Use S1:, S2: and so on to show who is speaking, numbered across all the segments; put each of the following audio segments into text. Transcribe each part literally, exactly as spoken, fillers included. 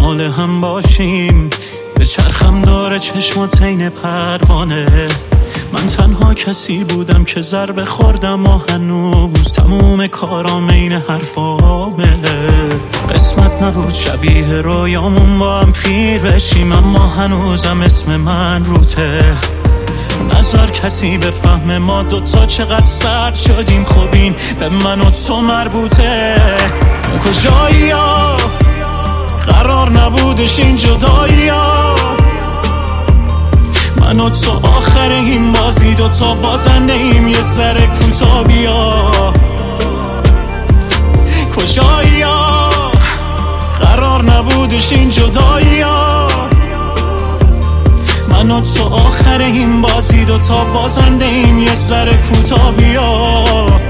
S1: حال هم باشیم. به چرخم داره چشمات عین پروانه. من تنها کسی بودم که ضربه خوردم و هنوز تموم کارام عین حرفامه. قسمت نبود شبیه رویامون با هم پیر بشیم، اما هنوزم اسم من روته. نظر کسی به فهم ما دوتا چقدر سرد شدیم، خب این به من و تو مربوطه. کجایی ها قرار نبودش این جدایی ها، من و تو آخر این بازی دوتا بازنده ایم، یه ذره کوتا بیا. کجایی ها قرار نبودش این جدایی ها، من و تو آخر این بازی دوتا بازنده ایم، یه ذره کوتا بیا.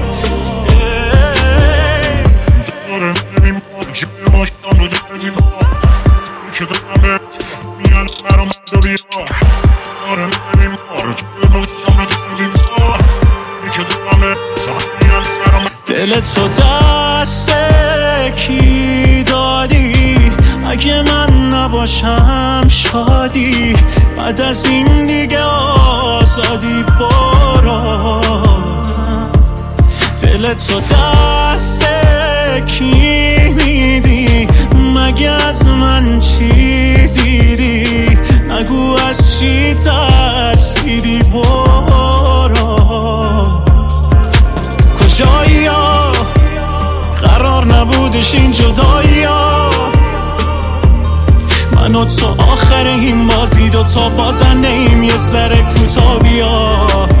S1: دل تو دست کی دادی؟ اگه من نباشم شادی، بعد از این دیگه آزادی برو. دل تو دست کی میدی؟ مگه از من چی دیدی؟ نگو از چی ترسیدی برو. کجایی ها قرار نبودش این جدایی ها، من و تو آخر این بازی دوتا بازنده ایم، یه ذره کوتا بیا.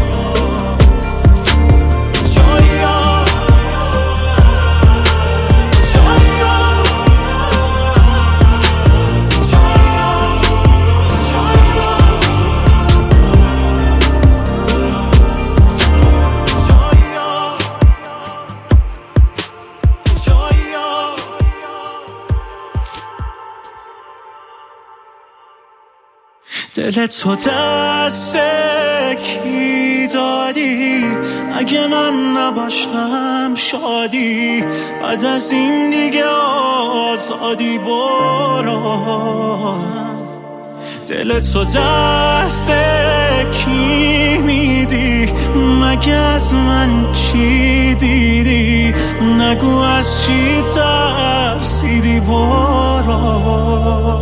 S1: دل تو دست کی دادی؟ اگه من نباشم شادی، بعد از این دیگه آزادی برو. دل تو دست کی میدی؟ مگه از من چی دیدی؟ نگو از چی ترسیدی برو.